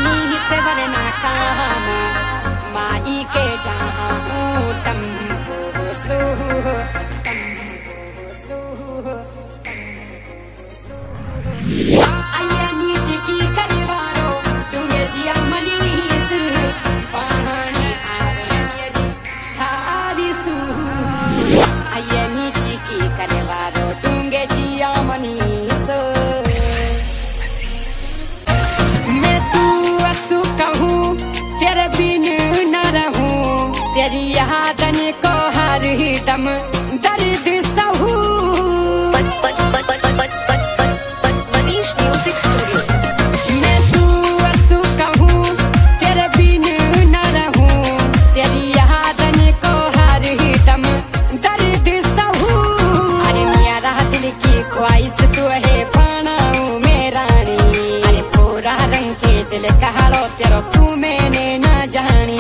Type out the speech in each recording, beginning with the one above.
मनी से वरना काम माई के जहाँ ऊटम तेरी यादन को हर दम दर्द सहू मनीष म्यूजिक स्टूडियो मैं तू असू कहूँ तेरे बिन न रहूं तेरी यादन को हर दम दर्द सहू अरे मेरा दिल की ख्वाहिश तू है बनाऊं मैं रानी अरे पूरा रंग के दिल कहाड़ो तेरो तू मैंने न जानी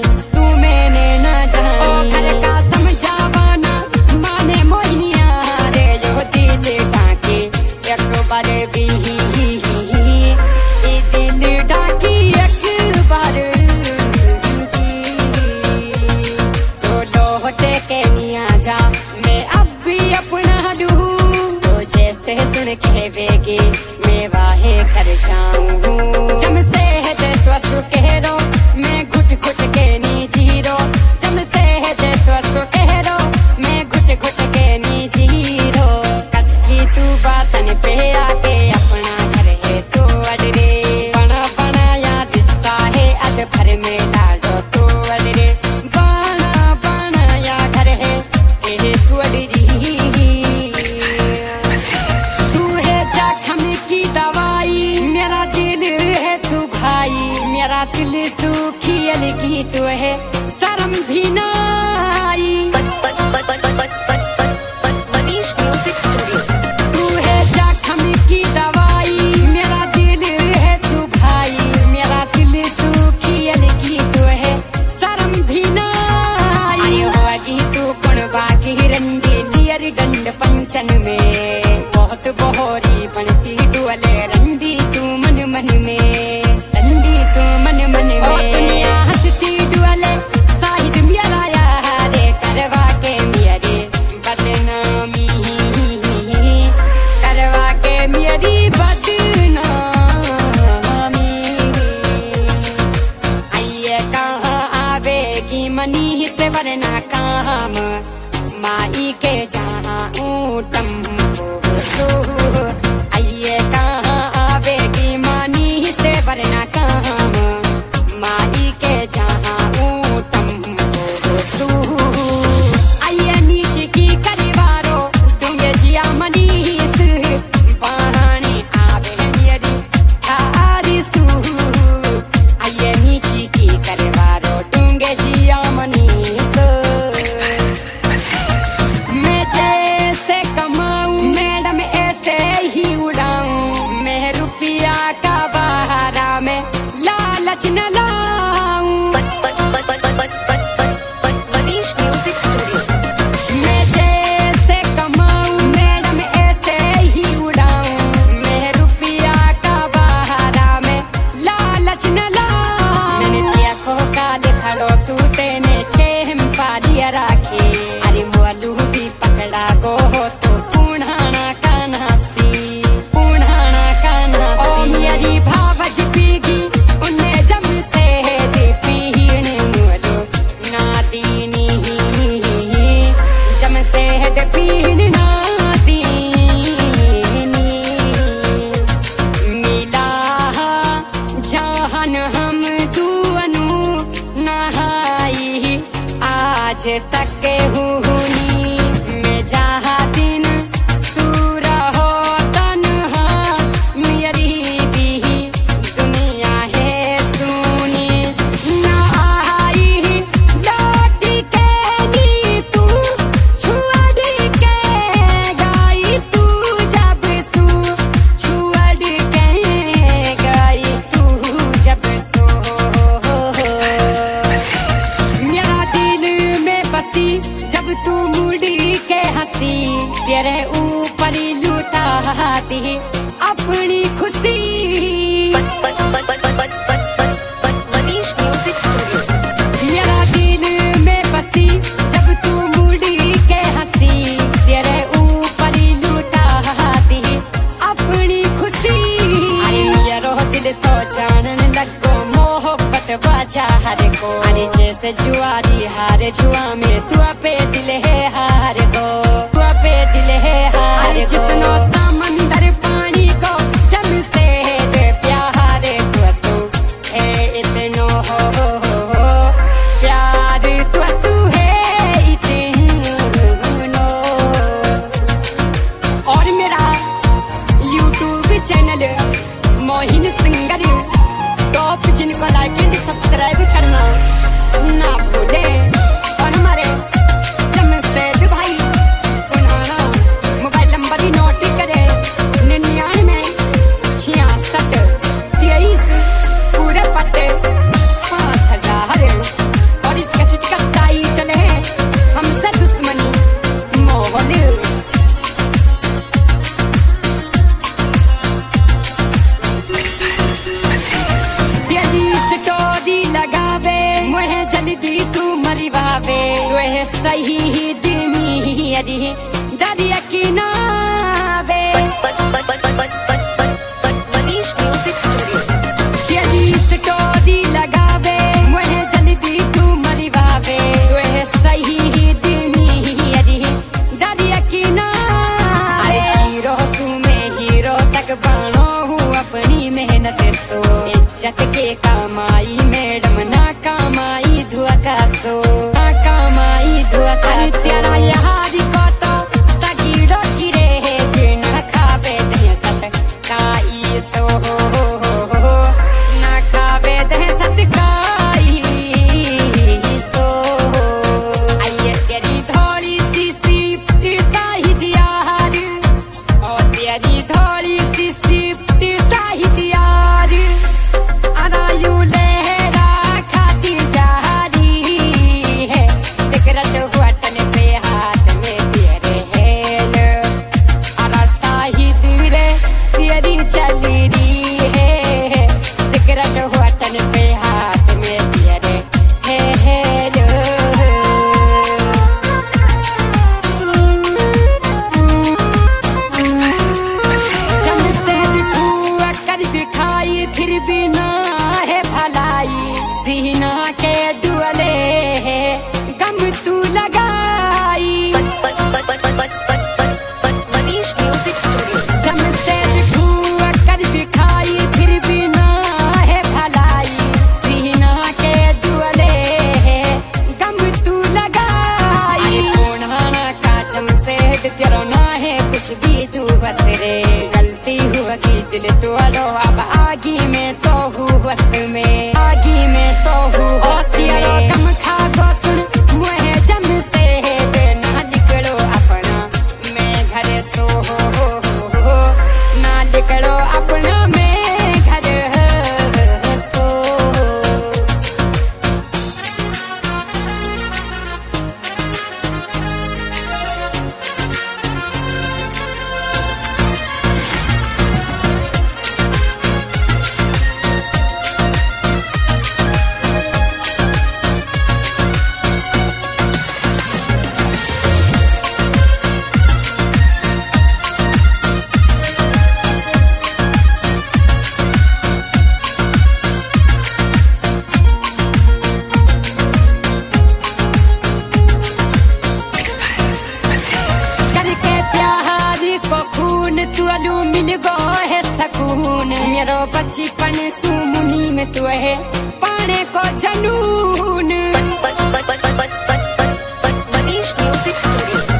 सुन के बेगे मैं वाहे कर जाऊं जम से दे तो सु कह रो मैं घुट घुट के नी जीरो जम से दे तो सु कह रो मैं घुट घुट के नी जीरो कस की तू बातन पे आके अपना घर है तू अडरे बना बनाया रिश्ता है अद भर में लाडो तू अडरे बना बनाया घर है तू अडरी मेरा दिल सूखी अलगी तो है शर्म भी ना आई मनीष म्यूजिक स्टूडियो तू है जख्म की दवाई मेरा दिल है तू भाई मेरा दिल सूखी अलगी तो है शर्म भी ना आई होगी तू कौन बाकी रंडी लियर डंड पंचन में बहुत बहोरी बनती डुअले रंडी तू मन मन में तू मन मन में हंसती डुअले साहिद मेरा यारे करवा के मेरी बदनामी करवा के मेरी बदनामी आइए कहाँ आवेगी मनी से वरना काम माई के जहाँ ऊटम आइए कहाँ आवेगी मनी से वरना काम माई के जहाँ ऊटम आइए नीचे की करीवारो डूंगे जिया मनीष बहाने आवे मेरी हारिसू आइए नीचे की करीवारो डूंगे जिया मनीष मैं जैसे कमाऊं मैडम ऐसे ही उड़ाऊं मैं रुपया का बहारा में लालच न लाऊं मनीष म्यूजिक स्टूडियो मैं जैसे कमाऊं मैडम ऐसे ही उड़ाऊं मैं रुपया का बहारा में लालच न लाऊं मैंने दिया को काले खड़ो तू तेने केम पालिया राखे अरे मोलू भी पकड़ा गो तो पुणाना कान्हासी पुणाना कान्हासी ओ मेरी भावज पीगी उन्हें जम से दे पीण मोलो नादीनी जम से दे पीण नादीनी मिला जहान हम दुअनु नहाई आज तक हुनी मैं जहाँ दिन सूरा हो तन्हा मेरी भी दुनिया है सुनी ना आई लौट के नी तू छुअड़ के गाई तू जब छुअड़ के गाई तू जब मेरा दिल में बसी जब तू मुड़ी के हंसी तेरे ऊपर लुटाती अपनी खुशी राजा हर को। अरे जैसे जुआरी हार जुआ में तू पे दिल है हार को, तू पे दिल है हार को। जितना समंदर पानी को जम से दे प्यार तू है इतनो हो प्यार तू है इतनो। और मेरा YouTube channel Mohin singer top जिनको लाइक एंड सब्सक्राइब करना ना भूले। और हमारे जमशेद भाई उन्होंने मोबाइल नंबर ही नोट करे 99 66 23 पूरे पट्टे 5000। और इस कैसेट का टाइटल है हमसे दुश्मनी मोहन। लगावे मुहे जल्दी तू मरिवावे तुहे सही ही दिमी अरे दरिया किनारे। मनीष म्यूजिक स्टूडियो स्टोरी लगावे मुहे जल्दी तू मरिवावे तुहे सही ही दिमी अरे दरिया किनारे। हीरो तू में हीरो तक बनो हूँ अपनी मेहनत सो इज्जत के कमाई मैडम ना कमाई धुआ का सो ना कमाई धुआ का। तेरा यार को तो तगीड़ो गिरे है जिन खावे दे सत काई सो ना खावे दे सत काई सो। आइए तेरी थोड़ी सी सिफ्टी साहिद यार और तेरी थोड़ी सी सिफ्टी साहिद यार। अरायू लहरा खाती जा रही है सिगरेट बटन पे हाथ में तेरे है। अरा साहिद रे तेरी चली रही है सिगरेट बटन पे हाथ में तेरे है। कर दिखाई फिर भी ना है भलाई सीना के डुअले है गम तू लगाई। मनीष म्यूजिक स्टूडियो जमशेद कर दिखाई फिर भी ना है भलाई सीना के डुअले है गम तू लगाई। पुराना का जमशेद तेरा ना है कुछ भी तू बस रे गलती हुआ की दिल तो लो अब आगी में तो हूँ बस में आगी में तो हूँ और तेरा कम खा गो सुन मुहे जम से ना निकलो अपना मैं घर सो ना निकलो अपना मैं घर सो। तुअलू मिल गो है सकून मेरो बचपन तू मुनी में तू है पाने को जनून। Manish music studio